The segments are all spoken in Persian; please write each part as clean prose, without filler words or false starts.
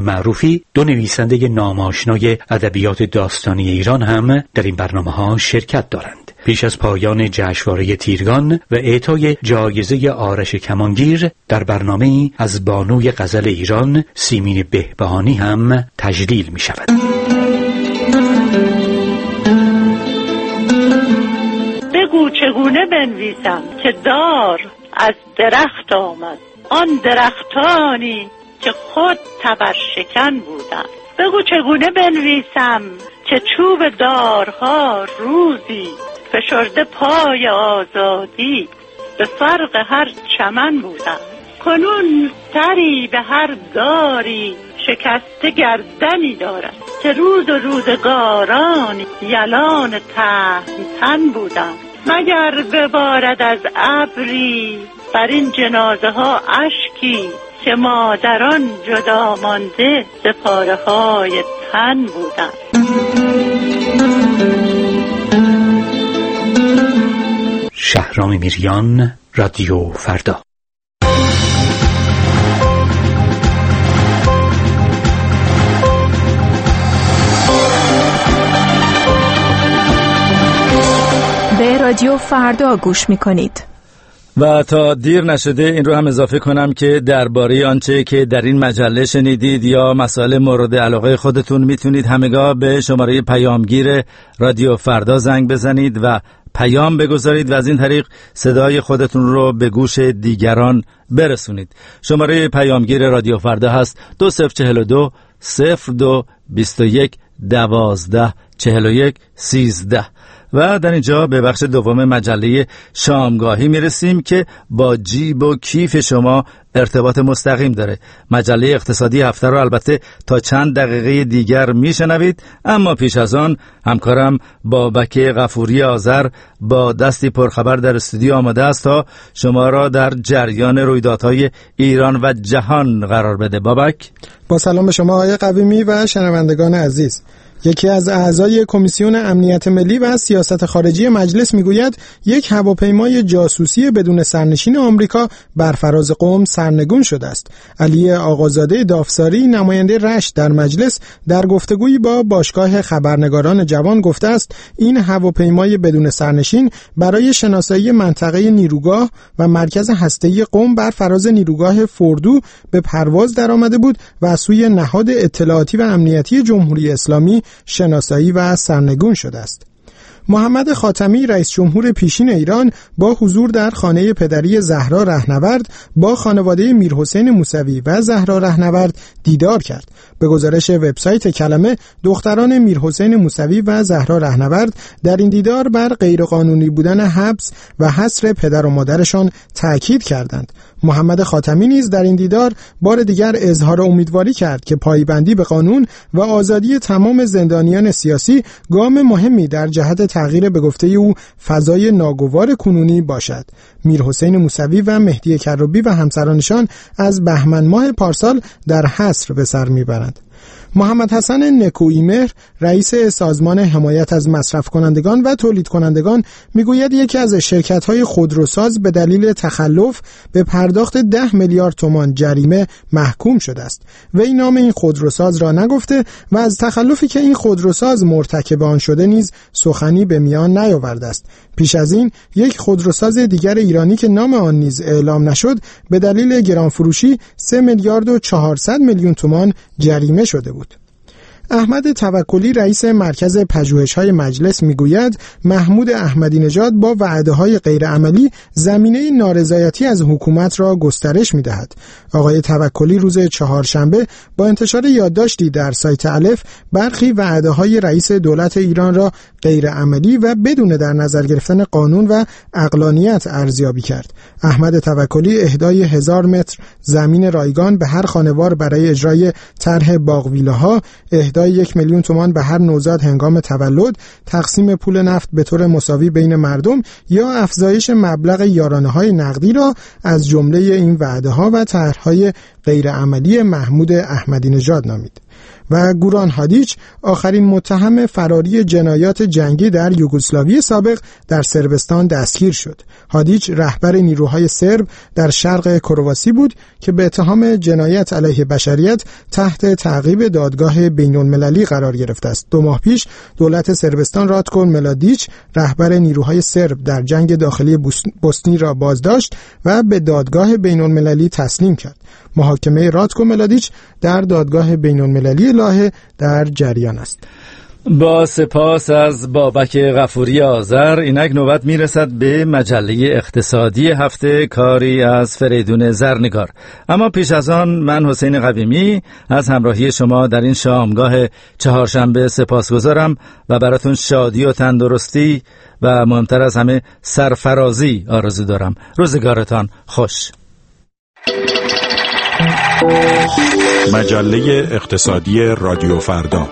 معروفی، دو نویسنده ناماشنای ادبیات داستانی ایران هم در این برنامه‌ها شرکت دارند. پیش از پایان جشنواره تیرگان و اعطای جایزه آرش کمانگیر، در برنامه‌ای از بانوی غزل ایران سیمین بهبهانی هم تجلیل می شود. بگو چگونه بنویسم که دار از درخت آمد، آن درختانی که خود تبرشکن بودند. بگو چگونه بنویسم که چوب دارها روزی فشرده پای آزادی به فرق هر چمن بودند. کنون سری به هر داری شکسته گردنی دارد که روز و روزگاران یلان تهمتن بودند. مگر ببارد از ابری بر این جنازه ها اشکی که مادران جدا مانده ز پاره های تن بودند. شهرام میریان، رادیو فردا. به رادیو فردا گوش میکنید. و تا دیر نشده این رو هم اضافه کنم که درباره آنچه که در این مجله شنیدید یا مسائل مورد علاقه خودتون میتونید همگاه به شماره پیامگیر رادیو فردا زنگ بزنید و پیام بگذارید و از این طریق صدای خودتون رو به گوش دیگران برسونید. شماره پیامگیر رادیو فردا هست 2042 02 21 12 41 13. و در اینجا به بخش دوم مجله شامگاهی میرسیم که با جیب و کیف شما ارتباط مستقیم داره. مجله اقتصادی هفته رو البته تا چند دقیقه دیگر میشنوید، اما پیش از آن همکارم بابک غفوری آذر با دستی پرخبر در استودیو آماده است تا شما را در جریان رویدادهای ایران و جهان قرار بده. بابک، با سلام به شما آقای قویمی و شنوندگان عزیز. یکی از اعضای کمیسیون امنیت ملی و سیاست خارجی مجلس میگوید یک هواپیمای جاسوسی بدون سرنشین آمریکا بر فراز قم سرنگون شده است. علی آقازاده دافساری، نماینده رشت در مجلس، در گفتگویی با باشگاه خبرنگاران جوان گفته است این هواپیمای بدون سرنشین برای شناسایی منطقه نیروگاه و مرکز هسته‌ای قم بر فراز نیروگاه فردو به پرواز درآمده بود و از سوی نهاد اطلاعاتی و امنیتی جمهوری اسلامی شناسایی و سرنگون شده است. محمد خاتمی، رئیس جمهور پیشین ایران، با حضور در خانه پدری زهرا رهنورد با خانواده میرحسین موسوی و زهرا رهنورد دیدار کرد. به گزارش وبسایت کلمه، دختران میرحسین موسوی و زهرا رهنورد در این دیدار بر غیرقانونی بودن حبس و حصر پدر و مادرشان تاکید کردند. محمد خاتمی نیز در این دیدار بار دیگر اظهار امیدواری کرد که پایبندی به قانون و آزادی تمام زندانیان سیاسی گام مهمی در جهت تغییر به گفته او فضای ناگوار کنونی باشد. میرحسین موسوی و مهدی کروبی و همسرانشان از بهمن ماه پارسال در حصر به سر میبرند. محمد حسن نکویی‌مهر، رئیس سازمان حمایت از مصرف کنندگان و تولید کنندگان، میگوید یکی از شرکت‌های خودروساز به دلیل تخلف به پرداخت 10 میلیارد تومان جریمه محکوم شده است. وی نام این خودروساز را نگفته و از تخلفی که این خودروساز مرتکب آن شده نیز سخنی به میان نیاورده است. پیش از این یک خودروساز دیگر ایرانی که نام آن نیز اعلام نشد به دلیل گرانفروشی 3 میلیارد و 400 میلیون تومان جریمه شده بود. احمد توکلی، رئیس مرکز پژوهش‌های مجلس، میگوید محمود احمدی نژاد با وعده‌های غیرعملی زمینه نارضایتی از حکومت را گسترش می‌دهد. آقای توکلی روز چهارشنبه با انتشار یادداشتی در سایت الف برخی وعده‌های رئیس دولت ایران را غیرعملی و بدون در نظر گرفتن قانون و عقلانیت ارزیابی کرد. احمد توکلی اهدای 1000 متر زمین رایگان به هر خانوار برای اجرای طرح باغ-ویلاها، اهدای 1 میلیون تومان به هر نوزاد هنگام تولد، تقسیم پول نفت به طور مساوی بین مردم یا افزایش مبلغ یارانه‌های نقدی را از جمله این وعده‌ها و طرح‌های غیرعملی محمود احمدی نژاد نامید. و گوران هادیچ آخرین متهم فراری جنایات جنگی در یوگسلاوی سابق در صربستان دستگیر شد. هادیچ رهبر نیروهای سرب در شرق کرواسی بود که به اتهام جنایت علیه بشریت تحت تعقیب دادگاه بین‌المللی قرار گرفته است. 2 ماه پیش دولت صربستان راتکو ملادیچ رهبر نیروهای سرب در جنگ داخلی بوسنی را بازداشت و به دادگاه بین‌المللی تسلیم کرد. محاکمه راتکو ملادیچ در دادگاه بین‌المللی لاهه در جریان است. با سپاس از بابک غفوری آذر. اینک نوبت میرسد به مجله اقتصادی هفته، کاری از فریدون زرنگار. اما پیش از آن من حسین قویمی از همراهی شما در این شامگاه چهارشنبه سپاسگزارم و براتون شادی و تندرستی و مهمتر از همه سرفرازی آرزو دارم. روزگارتان خوش. مجله اقتصادی رادیو فردا.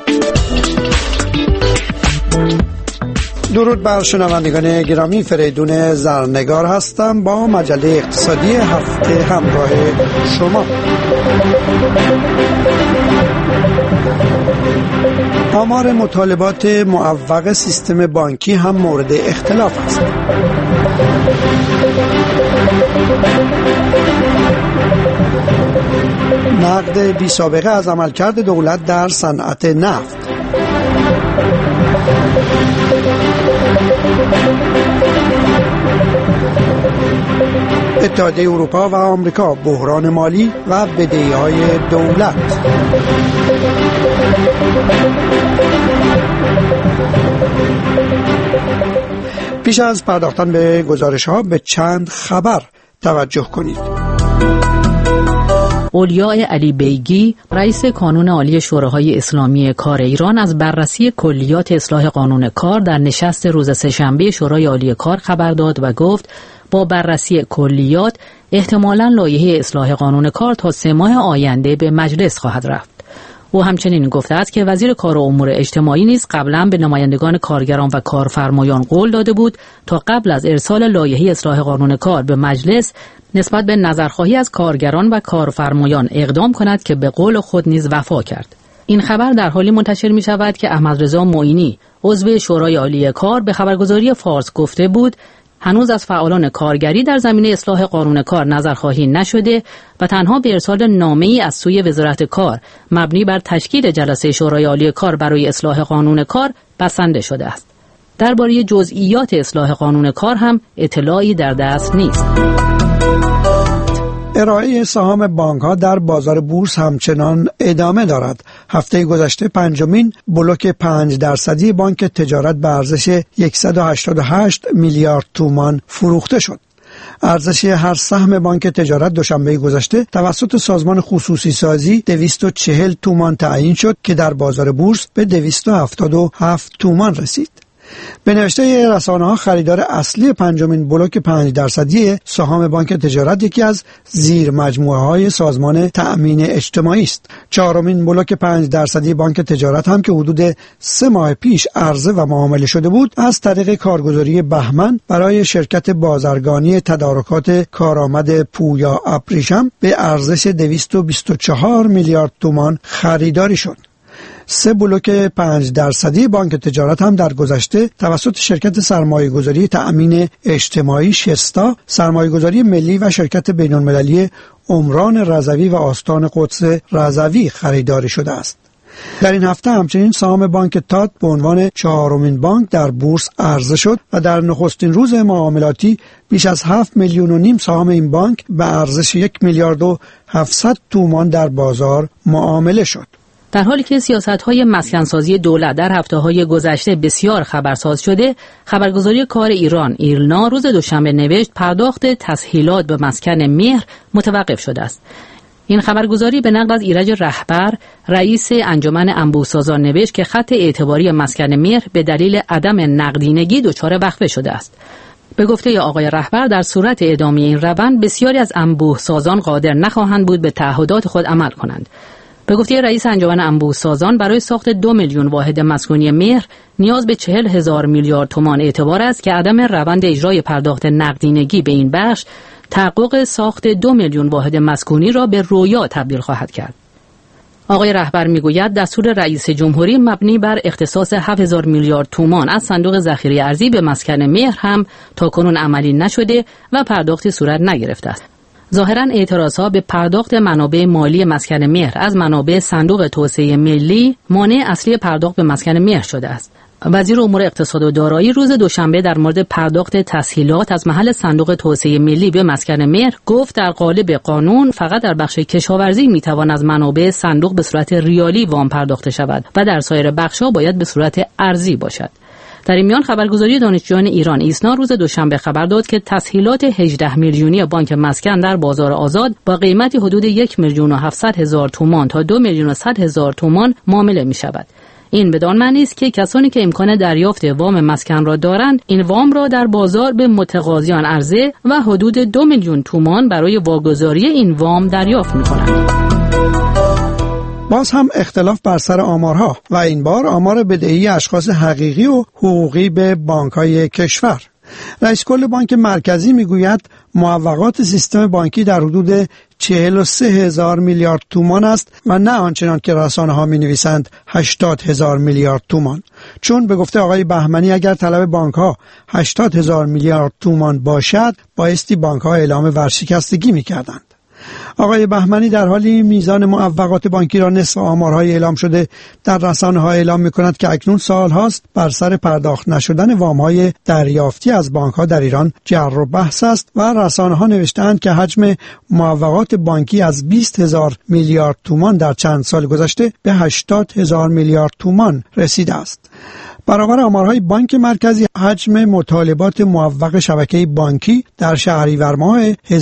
درود بر شنوندگان گرامی، فریدون زرنگار هستم با مجله اقتصادی هفته همراه شما. آمار مطالبات معوق سیستم بانکی هم مورد اختلاف است. نقد بی سابقه از عملکرد دولت در صنعت نفت. اتحادیه اروپا و آمریکا، بحران مالی و بدهی‌های دولت. پیش از پرداختن به گزارش‌ها به چند خبر توجه کنید. اولیا علی بیگی، رئیس کانون عالی شوراهای اسلامی کار ایران، از بررسی کلیات اصلاح قانون کار در نشست روز سه‌شنبه شورای عالی کار خبر داد و گفت با بررسی کلیات احتمالاً لایحه اصلاح قانون کار تا 3 ماه آینده به مجلس خواهد رفت. او همچنین گفته است که وزیر کار و امور اجتماعی نیز قبلا به نمایندگان کارگران و کارفرمایان قول داده بود تا قبل از ارسال لایحه اصلاح قانون کار به مجلس نسبت به نظرخواهی از کارگران و کارفرمایان اقدام کند که به قول خود نیز وفا کرد. این خبر در حالی منتشر می شود که احمدرضا معینی، عضو شورای عالی کار، به خبرگزاری فارس گفته بود هنوز از فعالان کارگری در زمینه اصلاح قانون کار نظرخواهی نشده و تنها به ارسال نامه‌ای از سوی وزارت کار مبنی بر تشکیل جلسه شورای عالی کار برای اصلاح قانون کار بسنده شده است. درباره جزئیات اصلاح قانون کار هم اطلاعی در دست نیست. ارائه سهام بانک‌ها در بازار بورس همچنان ادامه دارد. هفته گذشته 5مین بلوک 5% بانک تجارت به ارزش 188 میلیارد تومان فروخته شد. ارزش هر سهم بانک تجارت دوشنبه گذشته توسط سازمان خصوصی سازی 240 تومان تعیین شد که در بازار بورس به 277 تومان رسید. به نوشته رسانه‌ها خریدار اصلی 5مین بلوک 5% سهام بانک تجارت یکی از زیر مجموعه‌های سازمان تأمین اجتماعی است. 4مین بلوک 5% بانک تجارت هم که حدود 3 ماه پیش عرضه و معامله شده بود، از طریق کارگزاری بهمن برای شرکت بازرگانی تدارکات کارآمد پویا ابریشم به ارزش 224 میلیارد تومان خریداری شد. 3 بلوک 5% بانک تجارت هم در گذشته توسط شرکت سرمایه‌گذاری تأمین اجتماعی شستا، سرمایه‌گذاری ملی و شرکت بین‌المللی عمران رضوی و آستان قدس رضوی خریداری شده است. در این هفته همچنین سهام بانک تات به عنوان 4مین بانک در بورس عرضه شد و در نخستین روز معاملاتی بیش از 7.5 میلیون سهام این بانک به ارزش 1 میلیارد و 700 تومان در بازار معامله شد. در حالی که سیاست‌های مسکن‌سازی دولت در هفته‌های گذشته بسیار خبرساز شده، خبرگزاری کار ایران ایرنا روز دوشنبه نوشت پرداخت تسهیلات به مسکن مهر متوقف شده است. این خبرگزاری به نقل از ایرج رهبر، رئیس انجمن انبوه‌سازان نوشت که خط اعتباری مسکن مهر به دلیل عدم نقدینگی دچار وقفه شده است. به گفته آقای رهبر در صورت ادامه این روند بسیاری از انبوه‌سازان قادر نخواهند بود به تعهدات خود عمل کنند. به گفته رئیس انجمن انبوه‌سازان برای ساخت 2 میلیون واحد مسکونی مهر نیاز به 40,000 میلیارد تومان اعتبار است که عدم روند اجرای پرداخت نقدینگی به این بخش تحقق ساخت 2 میلیون واحد مسکونی را به رویا تبدیل خواهد کرد. آقای رهبر میگوید دستور رئیس جمهوری مبنی بر اختصاص 7000 میلیارد تومان از صندوق ذخیره ارزی به مسکن مهر هم تاکنون عملی نشده و پرداختی صورت نگرفته است. ظاهراً اعتراضها به پرداخت منابع مالی مسکن مهر از منابع صندوق توسعه ملی مانع اصلی پرداخت به مسکن مهر شده است. وزیر امور اقتصاد و دارایی روز دوشنبه در مورد پرداخت تسهیلات از محل صندوق توسعه ملی به مسکن مهر گفت در قالب قانون فقط در بخش کشاورزی میتوان از منابع صندوق به صورت ریالی وام پرداخته شود و در سایر بخش‌ها باید به صورت ارزی باشد. در این میان خبرگزاری دانشجویان ایران ایسنا روز دوشنبه خبر داد که تسهیلات 18 میلیونی بانک مسکن در بازار آزاد با قیمتی حدود 1,700,000 تومان تا 2,100,000 تومان معامله می شود. این بدان معنی است که کسانی که امکان دریافت وام مسکن را دارند این وام را در بازار به متقاضیان عرضه و حدود 2 میلیون تومان برای واگذاری این وام دریافت می کنند. باز هم اختلاف بر سر آمارها و این بار آمار بدهی اشخاص حقیقی و حقوقی به بانک‌های کشور. رئیس کل بانک مرکزی میگوید معوقات سیستم بانکی در حدود 43,000 میلیارد تومان است و نه آنچنان که رسانه‌ها می‌نویسند 80,000 میلیارد تومان. چون به گفته آقای بهمنی اگر طلب بانک‌ها 80,000 میلیارد تومان باشد بایستی بانک‌ها اعلام ورشکستگی می‌کردند. آقای بهمنی در حالی میزان معوقات بانکی را نصف آمارهای اعلام شده در رسانه‌ها اعلام می‌کند که اکنون سال‌هاست بر سر پرداخت نشدن وام‌های دریافتی از بانک‌ها در ایران جر و بحث است و رسانه‌ها نوشته‌اند که حجم معوقات بانکی از 20,000 میلیارد تومان در چند سال گذشته به 80,000 میلیارد تومان رسیده است. برابر آمارهای بانک مرکزی حجم مطالبات معوق شبکه بانکی در شهریور ماه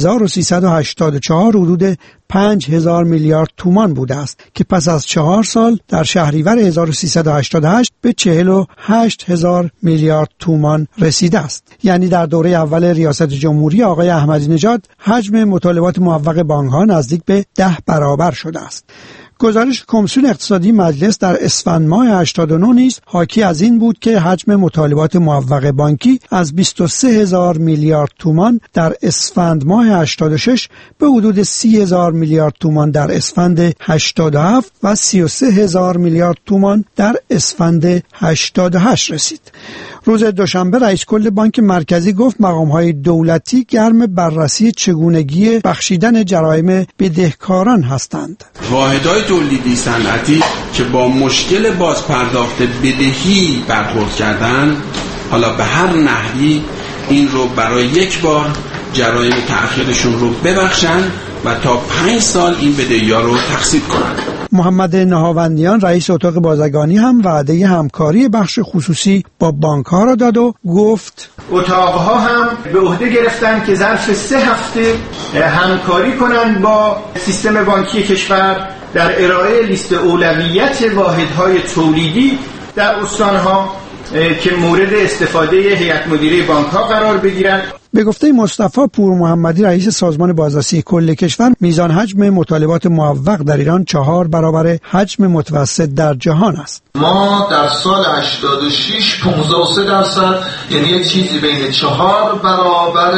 1384 حدود 5,000 میلیارد تومان بوده است که پس از 4 سال در شهریور 1388 به 48,000 میلیارد تومان رسیده است. یعنی در دوره اول ریاست جمهوری آقای احمدی نژاد حجم مطالبات معوق بانک‌ها نزدیک به 10 برابر شده است. گزارش کمیسیون اقتصادی مجلس در اسفند ماه 89 نیز حاکی از این بود که حجم مطالبات معوق بانکی از 23,000 میلیارد تومان در اسفند ماه 86 به حدود 30,000 میلیارد تومان در اسفند 87 و 33,000 میلیارد تومان در اسفند 88 رسید. روز دوشنبه رئیس کل بانک مرکزی گفت مقام‌های دولتی گرم بررسی چگونگی بخشیدن جرایم بدهکاران هستند. واحدهای تولیدی صنعتی که با مشکل بازپرداخت بدهی برخورد کردند حالا به هر نحوی این رو برای یک بار جرایم تأخیرشون رو ببخشند و تا 5 سال این بدهی‌ها رو تقسیط کنند. محمد نهاوندیان رئیس اتاق بازرگانی هم وعده همکاری بخش خصوصی با بانک‌ها را داد و گفت اتاق‌ها هم به عهده گرفتن که ظرف 3 هفته همکاری کنند با سیستم بانکی کشور در ارائه لیست اولویت واحدهای تولیدی در استان‌ها که مورد استفاده هیئت مدیره بانک‌ها قرار بگیرند. به گفته مصطفی پور محمدی رئیس سازمان بازرسی کل کشور میزان حجم مطالبات معوق در ایران 4 برابر حجم متوسط در جهان است. ما در سال 86 15.3% یعنی یک چیزی بین 4 برابر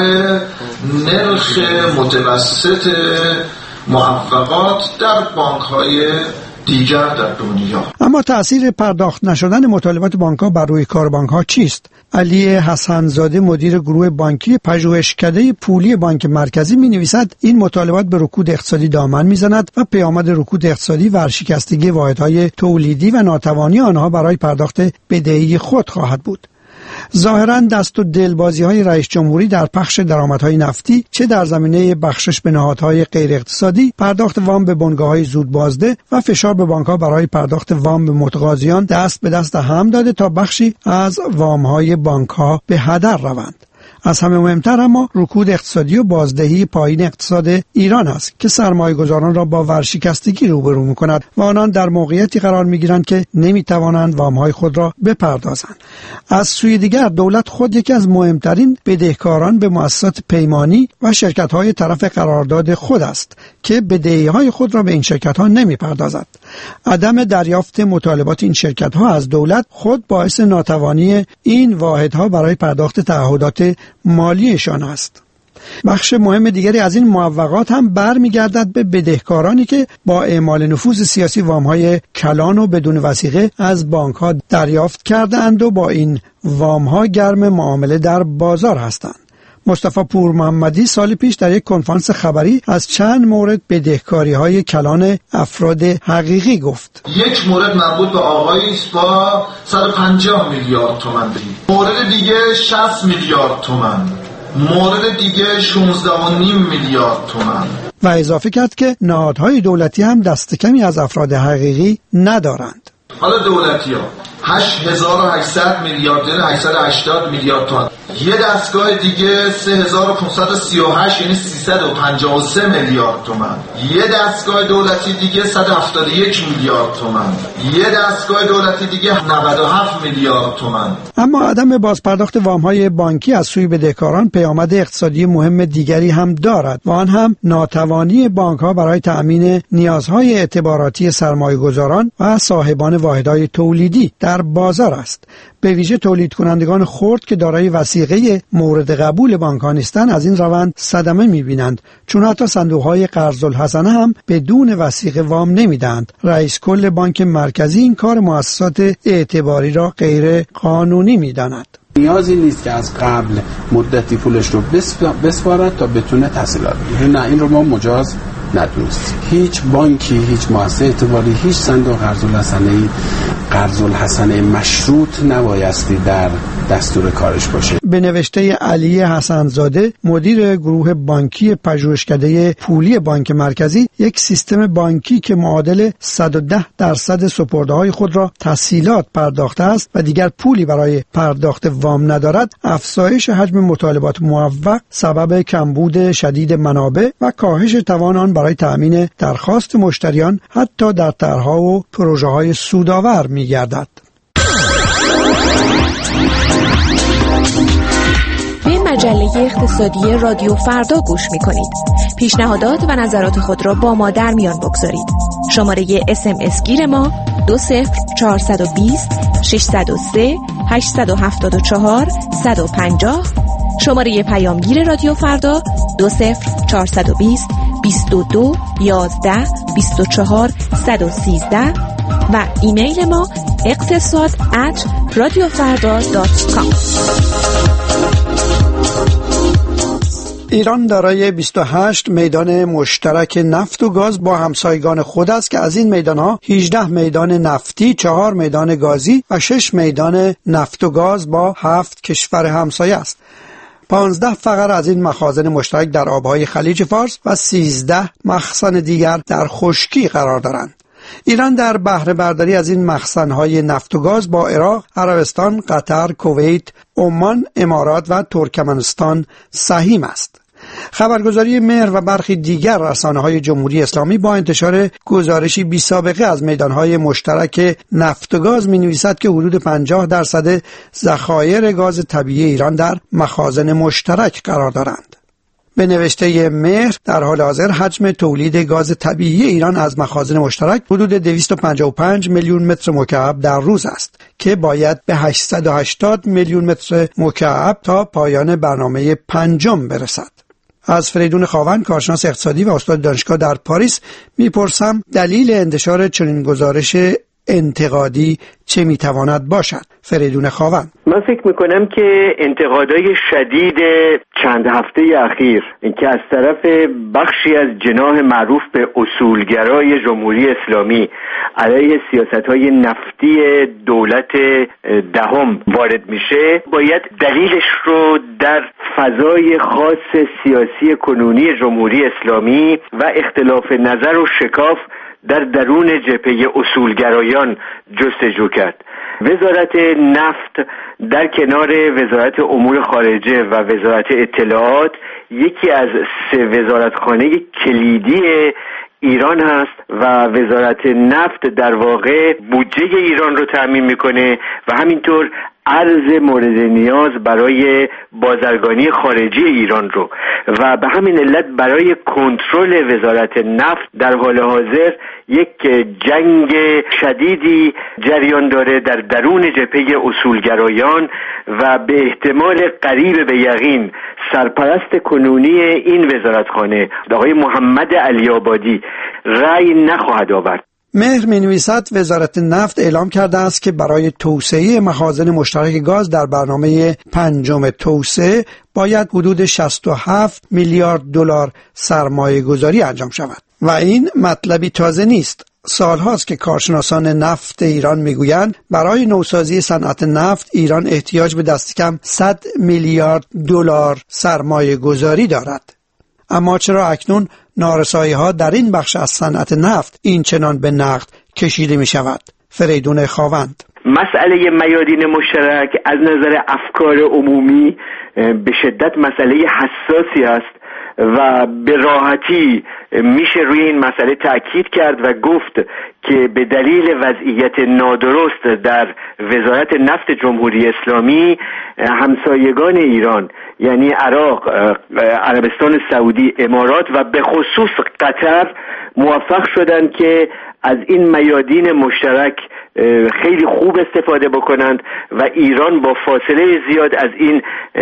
نرخ متوسط معوقات در بانک‌های دیگر در دنیا. اما تأثیر پرداخت نشدن مطالبات بانک‌ها بر روی کار بانک‌ها چیست؟ علی حسن‌زاده مدیر گروه بانکی پژوهشکده پولی بانک مرکزی می‌نویسد این مطالبات به رکود اقتصادی دامن می‌زند و پیامد رکود اقتصادی ورشکستگی واحدهای تولیدی و ناتوانی آنها برای پرداخت بدهی خود خواهد بود. ظاهراً دست و دلبازی‌های رئیس جمهوری در پخش درآمدهای نفتی چه در زمینه بخشش به نهادهای غیر اقتصادی، پرداخت وام به بنگاه‌های زود بازده و فشار به بانک‌ها برای پرداخت وام به متقاضیان دست به دست هم داده تا بخشی از وام‌های بانک‌ها به هدر روند. از همه مهمتر اما رکود اقتصادی و بازدهی پایین اقتصاد ایران است که سرمایه‌گذاران را با ورشکستگی روبرو می‌کند و آنان در موقعیتی قرار می‌گیرند که نمی‌توانند وام‌های خود را بپردازند. از سوی دیگر دولت خود یکی از مهمترین بدهکاران به مؤسسات پیمانی و شرکت‌های طرف قرارداد خود است که بدهی‌های خود را به این شرکت‌ها نمی‌پردازد. عدم دریافت مطالبات این شرکت‌ها از دولت خود باعث ناتوانی این واحدها برای پرداخت تعهدات مالیشان است. بخش مهم دیگری از این موفقات هم برمیگردد به بدهکارانی که با اعمال نفوذ سیاسی وام‌های کلان و بدون وثیقه از بانک‌ها دریافت کردند و با این وام‌ها گرم معامله در بازار هستند. مصطفی پور محمدی سال پیش در یک کنفرانس خبری از چند مورد بدهکاری‌های کلان افراد حقیقی گفت. یک مورد مربوط به آقایی است با 150 میلیارد تومان، مورد دیگه 60 میلیارد تومان، مورد دیگه 16.5 میلیارد تومان. و اضافه کرد که نهادهای دولتی هم دست کمی از افراد حقیقی ندارند. حالا دولتی ها 8800 میلیارد، 880 میلیارد تومان. یه دستگاه دیگه 3538 یعنی 353 میلیارد تومان. یه دستگاه دولتی دیگه 171 میلیارد تومان. یه دستگاه دولتی دیگه 97 میلیارد تومان. اما عدم بازپرداخت وام‌های بانکی از سوی بدهکاران پیامد اقتصادی مهم دیگری هم دارد و آن هم ناتوانی بانک‌ها برای تأمین نیازهای اعتباراتی سرمایه‌گذاران و صاحبان واحدهای تولیدی در بازار است. به ویژه تولید کنندگان خرد که دارای وثیقه مورد قبول بانک‌ها نیستند از این روند صدمه می‌بینند، چون حتی صندوق‌های قرض الحسنه هم بدون وثیقه وام نمی‌دهند. رئیس کل بانک مرکزی این کار مؤسسات اعتباری را غیر قانونی می‌داند. نیازی نیست که از قبل مدتی پولش رو بسپارد تا بتونه تحصیلات بگیره. نه، این رو ما مجاز ندونستیم. هیچ بانکی، هیچ مؤسسه اعتباری، هیچ صندوق قرض الحسنه مشروط نبایستی در دستور کارش باشه. به نوشته علی حسن‌زاده مدیر گروه بانکی پژوهشکده پولی بانک مرکزی، یک سیستم بانکی که معادل 110% سپرده‌های خود را تسهیلات پرداخته است و دیگر پولی برای پرداخت وام ندارد، افزایش حجم مطالبات موفق سبب کمبود شدید منابع و کاهش توان آن برای تأمین درخواست مشتریان حتی در طرح‌ها و پروژه‌های سودآور می‌گردد. به مجله اقتصادی رادیو فردا گوش می‌کنید. پیشنهادات و نظرات خود را با ما در میان بگذارید. شماره SMS گیر ما 20420 603 874 150. شماره پیامگیر رادیو فردا 20420 22 11 24 113 و ایمیل ما اقتصاد@radiofarda.com. ایران دارای 28 میدان مشترک نفت و گاز با همسایگان خود است که از این میدانها 18 میدان نفتی، 4 میدان گازی و 6 میدان نفت و گاز با 7 کشور همسایه است. 15 فقر از این مخازن مشترک در آبهای خلیج فارس و 13 مخزن دیگر در خشکی قرار دارند. ایران در بهره برداری از این مخزن‌های نفت و گاز با عراق، عربستان، قطر، کویت، عمان، امارات و ترکمنستان سهیم است. خبرگزاری مهر و برخی دیگر رسانه‌های جمهوری اسلامی با انتشار گزارشی بی‌سابقه از میدان‌های مشترک نفت و گاز می‌نویسد که حدود 50% ذخایر گاز طبیعی ایران در مخازن مشترک قرار دارند. به نوشته مهر در حال حاضر حجم تولید گاز طبیعی ایران از مخازن مشترک حدود 255 میلیون متر مکعب در روز است که باید به 880 میلیون متر مکعب تا پایان برنامه پنجم برسد. از فریدون خاون، کارشناس اقتصادی و استاد دانشگاه در پاریس، میپرسم دلیل انتشار چنین گزارش انتقادی چه میتواند باشد؟ فریدون خاون: من فکر میکنم که انتقادهای شدید چند هفته اخیر که از طرف بخشی از جناح معروف به اصولگرای جمهوری اسلامی علیه سیاستهای نفتی دولت دهم وارد میشه، باید دلیلش رو در فضای خاص سیاسی کنونی جمهوری اسلامی و اختلاف نظر و شکاف در درون جبهه اصولگرایان جستجو کرد. وزارت نفت در کنار وزارت امور خارجه و وزارت اطلاعات یکی از 3 وزارتخانه کلیدی ایران هست و وزارت نفت در واقع بودجه ایران رو تامین میکنه و همینطور ارز مورد نیاز برای بازرگانی خارجی ایران رو و به همین علت برای کنترل وزارت نفت در حال حاضر یک جنگ شدیدی جریان داره در درون جبهه اصولگرایان و به احتمال قریب به یقین سرپرست کنونی این وزارتخانه آقای محمد علی‌آبادی رأی نخواهد آورد. مهر می‌نویسد وزارت نفت اعلام کرده است که برای توسعه مخازن مشترک گاز در برنامه پنجم توسعه باید حدود 67 میلیارد دلار سرمایه گذاری انجام شود و این مطلبی تازه نیست. سالهاست که کارشناسان نفت ایران میگویند برای نوسازی صنعت نفت ایران احتیاج به دست کم 100 میلیارد دلار سرمایه گذاری دارد. اما چرا اکنون نارسایی‌ها در این بخش از صنعت نفت این چنان به نقد کشیده می شود؟ فریدون خاوند: مسئله میادین مشترک از نظر افکار عمومی به شدت مسئله حساسی است و به راحتی میشه روی این مسئله تأکید کرد و گفت که به دلیل وضعیت نادرست در وزارت نفت جمهوری اسلامی همسایگان ایران یعنی عراق، عربستان سعودی، امارات و به خصوص قطر موفق شدند که از این میادین مشترک خیلی خوب استفاده بکنند و ایران با فاصله زیاد از این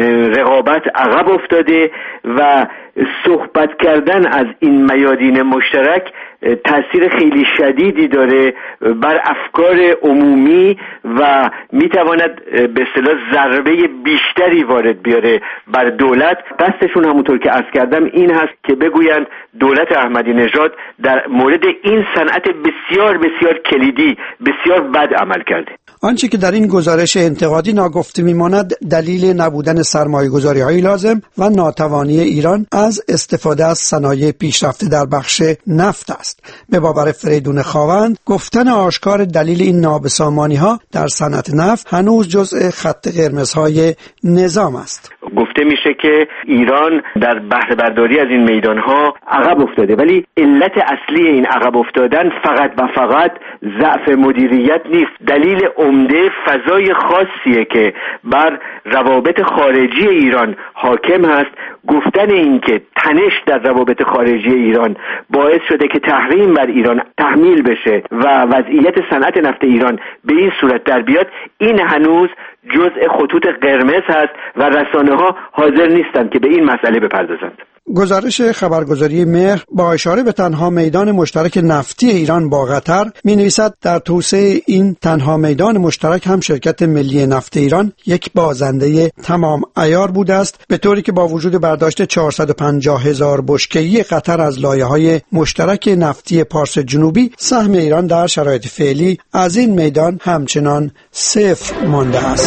رقابت عقب افتاده و صحبت کردن از این میادین مشترک تأثیر خیلی شدیدی داره بر افکار عمومی و میتواند به اصطلاح ضربه بیشتری وارد بیاره بر دولت. قصدشون همونطور که عرض کردم این هست که بگویند دولت احمدی نژاد در مورد این صنعت بسیار بسیار کلیدی بسیار بد عمل کرده. آنچه که در این گزارش انتقادی ناگفته میماند دلیل نبودن سرمایه‌گذاری‌های لازم و ناتوانی ایران از استفاده از صنایع پیشرفته در بخش نفت است. به باور فریدون خاوند گفتن آشکار دلیل این نابسامانی‌ها در صنعت نفت هنوز جزء خط قرمزهای نظام است. گفته میشه که ایران در بهره برداری از این میدانها عقب افتاده، ولی علت اصلی این عقب افتادن فقط و فقط ضعف مدیریت نیست. دلیل عمده فضای خاصیه که بر روابط خارجی ایران حاکم هست. گفتن این که تنش در روابط خارجی ایران باعث شده که تحریم بر ایران تحمیل بشه و وضعیت صنعت نفت ایران به این صورت در بیاد، این هنوز جزء خطوط قرمز هست و رسانه‌ها حاضر نیستند که به این مسئله بپردازند. گزارش خبرگزاری مهر با اشاره به تنها میدان مشترک نفتی ایران با قطر می‌نویسد در توسعه این تنها میدان مشترک هم شرکت ملی نفت ایران یک بازنده تمام عیار بوده است، به طوری که با وجود برداشت 450,000 بشکه‌ای قطر از لایه‌های مشترک نفتی پارس جنوبی، سهم ایران در شرایط فعلی از این میدان همچنان صفر مانده است.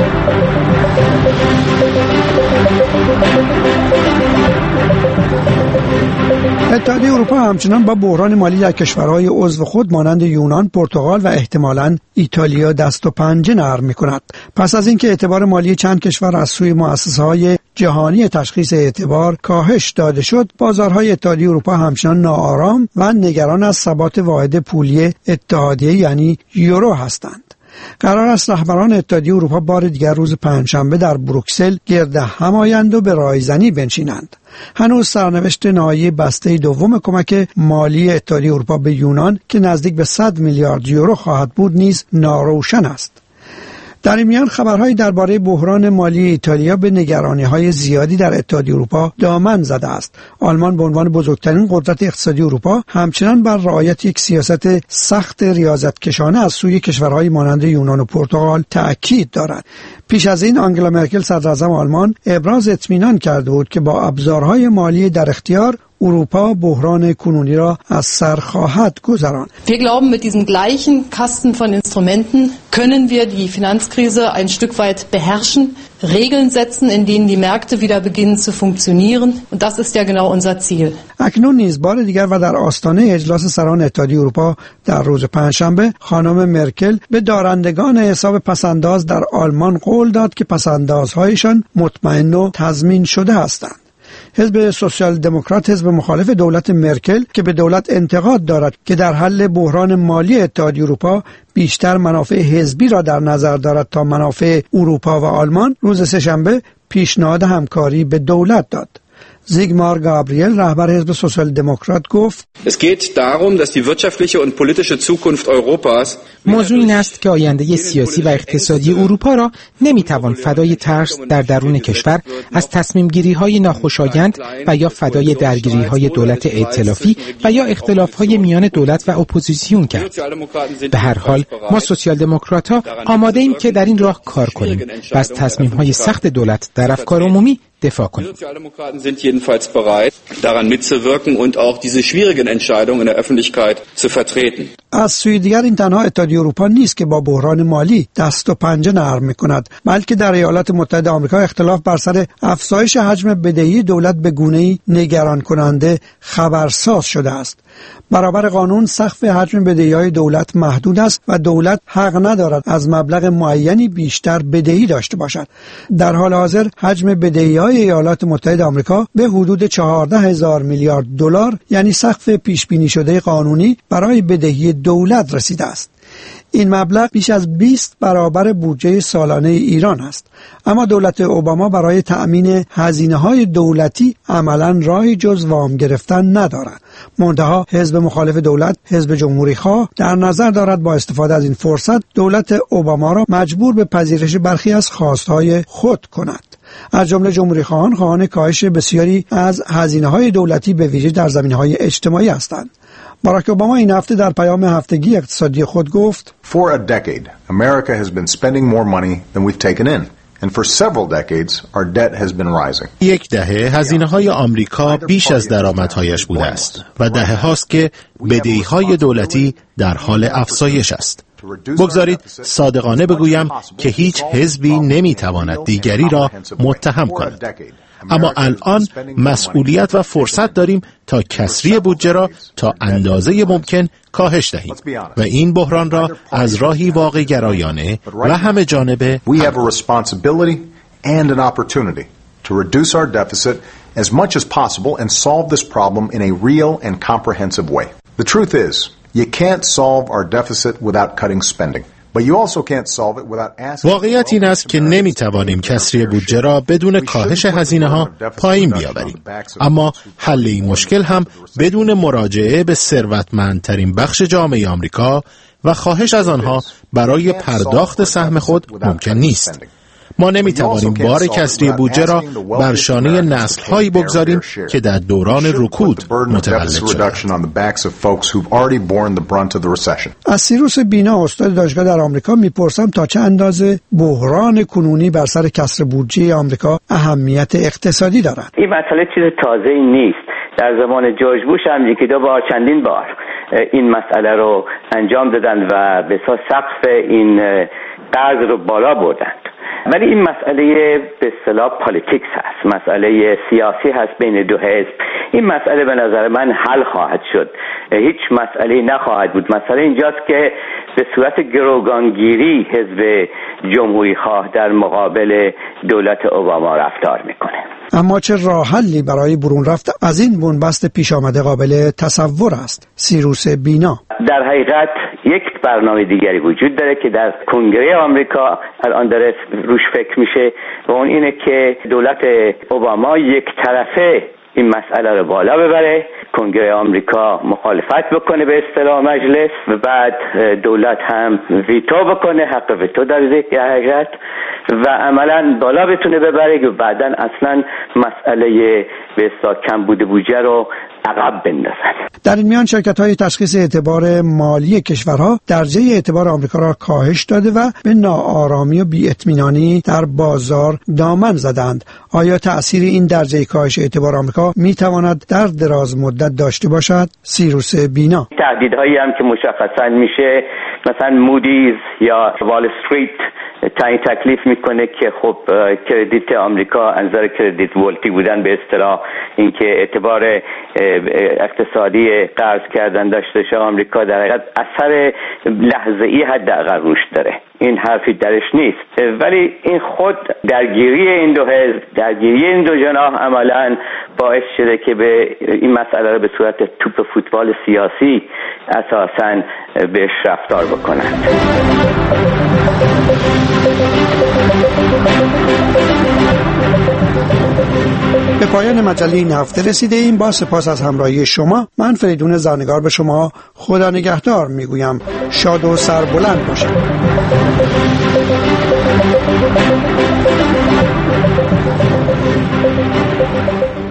اتحادیه اروپا همچنان با بحران مالی در کشورهای عضو خود مانند یونان، پرتغال و احتمالاً ایتالیا دست و پنجه نرم می‌کند. پس از اینکه اعتبار مالی چند کشور از سوی مؤسسه‌های جهانی تشخیص اعتبار کاهش داده شد، بازارهای اتحادیه اروپا همچنان ناآرام و نگران از ثبات واحد پولی اتحادیه یعنی یورو هستند. قرار است رهبران اتحادیه اروپا بار دیگر روز پنجشنبه در بروکسل گرد هم آیند و به رایزنی بنشینند. هنوز سرنوشت نهایی بسته دوم کمک مالی اتحادیه اروپا به یونان که نزدیک به 100 میلیارد یورو خواهد بود نیز ناروشن است. در این میان خبرهایی درباره بحران مالی ایتالیا به نگرانی‌های زیادی در اتحادیه اروپا دامن زده است. آلمان به عنوان بزرگترین قدرت اقتصادی اروپا همچنان بر رعایت یک سیاست سخت ریاضتکشانه از سوی کشورهای مانند یونان و پرتغال تأکید دارد. پیش از این آنگلا مرکل صدراعظم آلمان ابراز اطمینان کرده بود که با ابزارهای مالی در اختیار اروپا بحران کنونی را از سر خواهد گذراند. Wir glauben, mit diesem gleichen Kasten von Instrumenten können wir die Finanzkrise ein Stück weit beherrschen, Regeln setzen, in denen die Märkte wieder beginnen zu funktionieren. Und das ist ja genau unser Ziel. اکنون نیز بار دیگر و در آستانه اجلاس سران اتحادیه اروپا در روز پنجشنبه خانم مرکل به دارندگان حساب پسنداز در آلمان قول داد که پسندازهایشان مطمئن و تضمین شده هستند. حزب سوسیال دموکرات، حزب مخالف دولت مرکل که به دولت انتقاد دارد که در حل بحران مالی اتحادیه اروپا بیشتر منافع حزبی را در نظر دارد تا منافع اروپا و آلمان، روز سه‌شنبه پیشنهاد همکاری به دولت داد. زیگمار گابریل، رهبر حزب سوسیال دموکرات، گفت: موضوع این است که آینده سیاسی و اقتصادی اروپا را نمیتوان فدای ترس در درون کشور از تصمیم گیری های ناخوشایند و یا فدای درگیری های دولت ائتلافی و یا اختلاف های میان دولت و اپوزیسیون کرد. به هر حال ما سوسیال دموکرات ها آماده ایم که در این راه کار کنیم و از تصمیم های سخت دولت در افکار عمومی دفاع کنیم. Sozialdemokraten sind jedenfalls bereit, daran mitzuwirken und auch diese schwierigen Entscheidungen in der Öffentlichkeit zu vertreten. از سوی دیگر این تنها اتحادیه اروپا نیست که با بحران مالی دست و پنجه نرم می‌کند، بلکه در ایالات متحده آمریکا اختلاف بر سر افزایش حجم بدهی دولت به گونه‌ای نگران کننده خبرساز شده است. برابر قانون سقف حجم بدهی‌های دولت محدود است و دولت حق ندارد از مبلغ معینی بیشتر بدهی داشته باشد. در حال حاضر حجم بدهی‌های ایالات متحده آمریکا به حدود 14,000 میلیارد دلار، یعنی سقف پیش بینی شده قانونی برای بدهی دولت رسیده است. این مبلغ بیش از 20 برابر بودجه سالانه ایران است. اما دولت اوباما برای تأمین هزینه‌های دولتی عملاً راهی جز وام گرفتن ندارد. منتها حزب مخالف دولت، حزب جمهوری‌خواه، در نظر دارد با استفاده از این فرصت دولت اوباما را مجبور به پذیرش برخی از خواستهای خود کند. از جمله جمهوری‌خواهان خواهان کاهش بسیاری از هزینه‌های دولتی به ویژه در زمینه‌های اجتماعی هستند. باراک اوباما این هفته در پیام هفتگی اقتصادی خود گفت: For a decade, America has been spending more money than we've taken in. And for several decades, our debt has been rising. یک دهه هزینه‌های آمریکا بیش از درآمدهایش بوده است و دهه هاست که بدهی‌های دولتی در حال افزایش است. بگذارید صادقانه بگویم که هیچ حزبی نمیتواند دیگری را متهم کند. اما الان مسئولیت و فرصت داریم تا کسری بودجه را تا اندازه ممکن کاهش دهیم و این بحران را از راهی واقع گرایانه و همه جانبه We have a responsibility and an opportunity to reduce our deficit as much as possible and solve this problem in a real and comprehensive way. The truth is, you can't solve our deficit without cutting spending. واقعیت این است که نمیتوانیم کسری بودجه را بدون کاهش هزینه‌ها پایین بیاوریم، اما حل این مشکل هم بدون مراجعه به ثروتمندترین بخش جامعه آمریکا و خواهش از آنها برای پرداخت سهم خود ممکن نیست. ما نمیتوانیم بار کسری بودجه را بر شانه نسل‌هایی بگذاریم که در دوران رکود متولد شدند. از سیروس بینا، استاد دانشگاه در آمریکا، میپرسم تا چه اندازه بحران کنونی بر سر کسر بودجه آمریکا اهمیت اقتصادی دارد. این مسئله چیز تازه‌ای نیست. در زمان جورج بوش هم یکی دو بار، چندین بار این مسئله رو انجام دادند و به اساس سقف این قرض رو بالا بردند. ولی این مسئله به اصطلاح پالیتیکس هست، مسئله سیاسی هست بین دو حزب. این مسئله به نظر من حل خواهد شد، هیچ مسئله نخواهد بود. مسئله اینجاست که به صورت گروگانگیری حزب جمهوری خواه در مقابل دولت اوباما رفتار میکنه. اما چه راه حلی برای برون رفت از این بنبست پیش آمده قابل تصور است؟ سیروس بینا: در حقیقت یک برنامه دیگری وجود داره که در کنگره آمریکا الان داره روش فکر میشه و اون اینه که دولت اوباما یک طرفه این مسئله رو بالا ببره، کنگره آمریکا مخالفت بکنه به اصطلاح مجلس و بعد دولت هم ویتو بکنه، حق ویتو داره در حقیقت، و عملا بالا بتونه ببره که بعداً اصلا مسئله به اصطلاح کمبود بودجه رو عقب بندازن. در این میان شرکت‌های تشخیص اعتبار مالی کشورها درجه اعتبار آمریکا را کاهش داده و به ناآرامی و بی‌اطمینانی در بازار دامن زدند. آیا تأثیر این درجه کاهش اعتبار آمریکا می‌تواند در دراز مدت داشته باشد؟ سیروس بینا: تهدیدهایی هم که مشخصاً میشه، مثلا مودیز یا وال استریت تعیین تکلیف میکنه که خب کردیت آمریکا از نظر کردیت ولتی بودن به اصطلاح اینکه اعتبار اقتصادی قرض کردن داشته باشه آمریکا در حقیقت اثر لحظه‌ای حداقل روش داره. این حرفی درش نیست، ولی این خود درگیری این دو حزب، درگیری این دو جناح عملاً باعث شده که به این مسئله رو به صورت توپ فوتبال سیاسی اساساً بهش رفتار بکنند. به پایان مجله این هفته رسیده ایم. با سپاس از همراهی شما، من فریدون زرنگار به شما خدا نگهدار میگویم. شاد و سربلند باشید.